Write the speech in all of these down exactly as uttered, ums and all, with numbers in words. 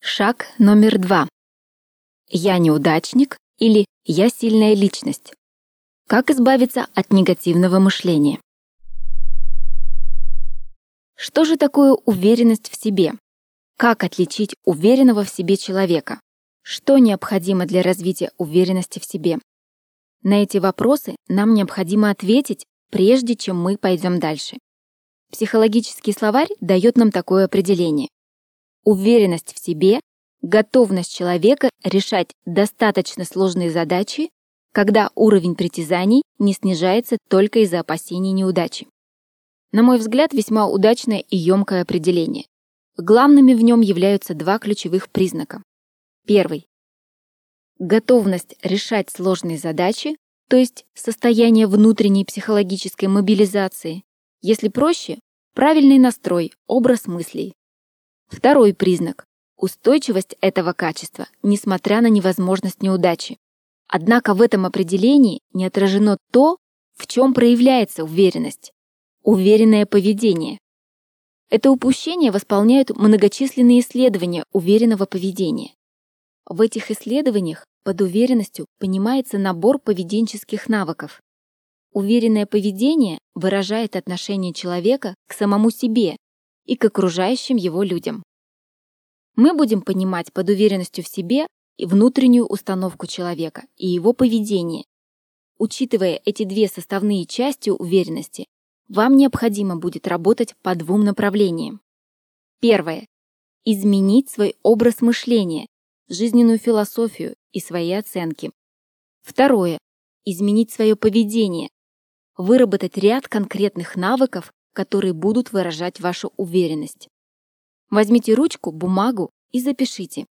Шаг номер два. Я неудачник или я сильная личность. Как избавиться от негативного мышления? Что же такое уверенность в себе? Как отличить уверенного в себе человека? Что необходимо для развития уверенности в себе? На эти вопросы нам необходимо ответить, прежде чем мы пойдем дальше. Психологический словарь дает нам такое определение. Уверенность в себе – готовность человека решать достаточно сложные задачи, когда уровень притязаний не снижается только из-за опасений неудачи. На мой взгляд, весьма удачное и емкое определение. Главными в нем являются два ключевых признака. Первый. Готовность решать сложные задачи, то есть состояние внутренней психологической мобилизации. Если проще, правильный настрой, образ мыслей. Второй признак – устойчивость этого качества, несмотря на невозможность неудачи. Однако в этом определении не отражено то, в чем проявляется уверенность – уверенное поведение. Это упущение восполняют многочисленные исследования уверенного поведения. В этих исследованиях под уверенностью понимается набор поведенческих навыков. Уверенное поведение выражает отношение человека к самому себе и к окружающим его людям. Мы будем понимать под уверенностью в себе и внутреннюю установку человека и его поведение. Учитывая эти две составные части уверенности, вам необходимо будет работать по двум направлениям. Первое. Изменить свой образ мышления, жизненную философию и свои оценки. Второе. Изменить свое поведение, выработать ряд конкретных навыков, которые будут выражать вашу уверенность. Возьмите ручку, бумагу и запишите.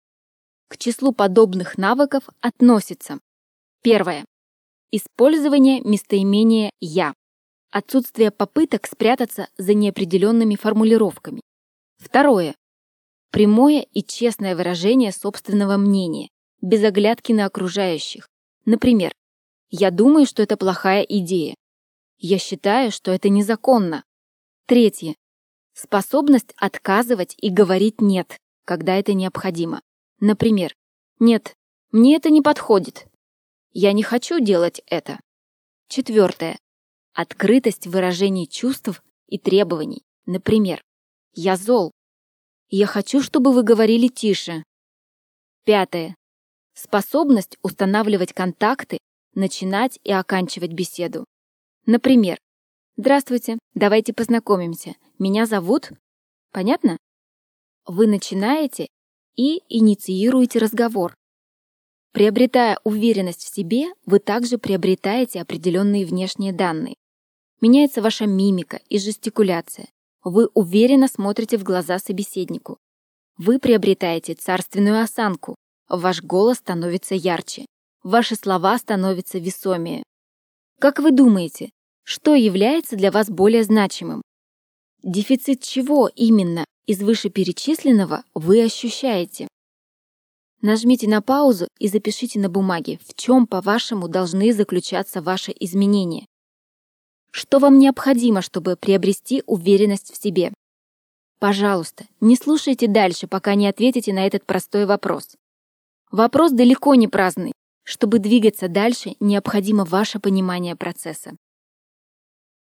К числу подобных навыков относится: первое. Использование местоимения «я». Отсутствие попыток спрятаться за неопределенными формулировками. Второе. Прямое и честное выражение собственного мнения, без оглядки на окружающих. Например, «Я думаю, что это плохая идея». «Я считаю, что это незаконно». Третье. Способность отказывать и говорить «нет», когда это необходимо. Например, «Нет, мне это не подходит». «Я не хочу делать это». Четвертое. Открытость выражений чувств и требований. Например, «Я зол». «Я хочу, чтобы вы говорили тише». Пятое. Способность устанавливать контакты, начинать и оканчивать беседу. Например, «Здравствуйте, давайте познакомимся. Меня зовут…» Понятно? Вы начинаете и инициируете разговор. Приобретая уверенность в себе, вы также приобретаете определенные внешние данные. Меняется ваша мимика и жестикуляция. Вы уверенно смотрите в глаза собеседнику. Вы приобретаете царственную осанку. Ваш голос становится ярче. Ваши слова становятся весомее. Как вы думаете, что является для вас более значимым? Дефицит чего именно из вышеперечисленного вы ощущаете? Нажмите на паузу и запишите на бумаге, в чем, по-вашему, должны заключаться ваши изменения. Что вам необходимо, чтобы приобрести уверенность в себе? Пожалуйста, не слушайте дальше, пока не ответите на этот простой вопрос. Вопрос далеко не праздный. Чтобы двигаться дальше, необходимо ваше понимание процесса.